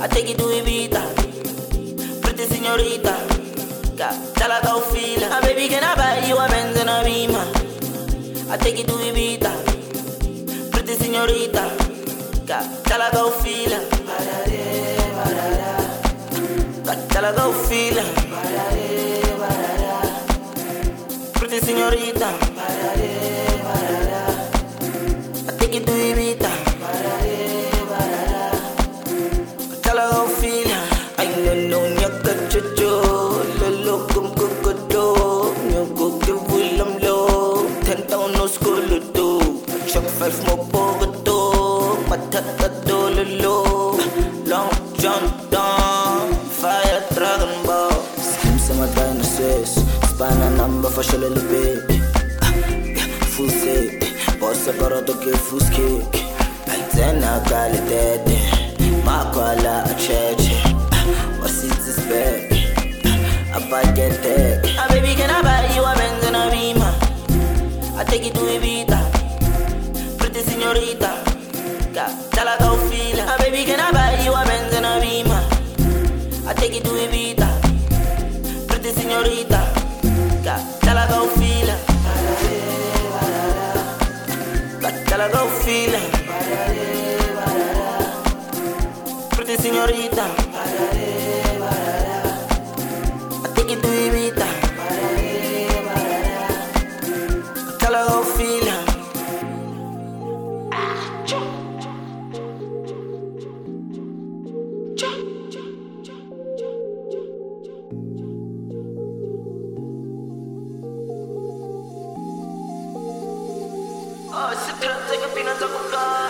I take it to Ibiza, pretty señorita. Tell her go feel it. Baby, can I buy you a Benz and a Beamer? I take it to Ibiza, pretty señorita. Tell her go feel it. Tell her go feel it. Pretty señorita. I take it to Ibiza. Tell her go feel it. I know nyaka chocho, lolo kum kukoto, nyoko kivulam lo, 10,000 no school to, chuck 5 mo pogoto, matata dololo, long John Don, fire dragon ball, schemes on my dinosaurs, span a number for show little bit, full set, boss a barato ke full kick, like then I got it dead, Makwala a church. What's it this back? I buy get that. Baby, can I buy you a Benz and a Beamer? I take it to Ibiza, pretty señorita. Tell her go feel it. Baby, can I buy you a Benz and a Beamer? I take it to Ibiza, pretty señorita. Tell her go feel it. Tell her go feel it. Pretty señorita. I take it to Ibiza. Tell her how feel. Oh, sit down, take a peanut, take a car.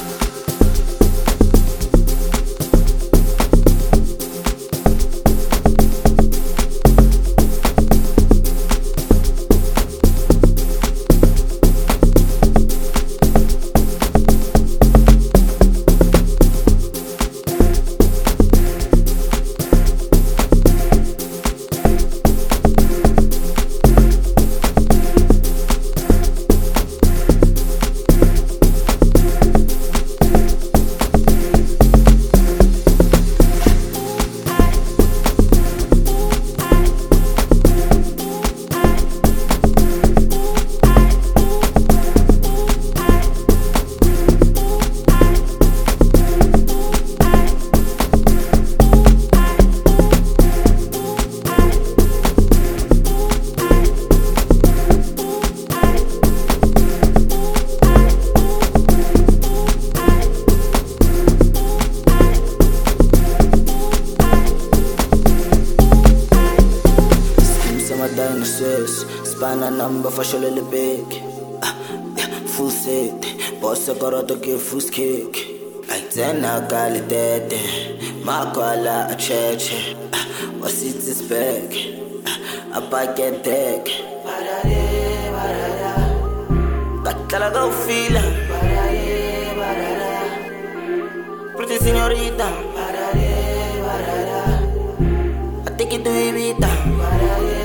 Span a number for show little big, full set, boss a garato ke full kick, like then I got it dead, Makwala a church, what's it this back, I buy get deck, tell her go feel it, pretty señorita, I take it to Ibiza.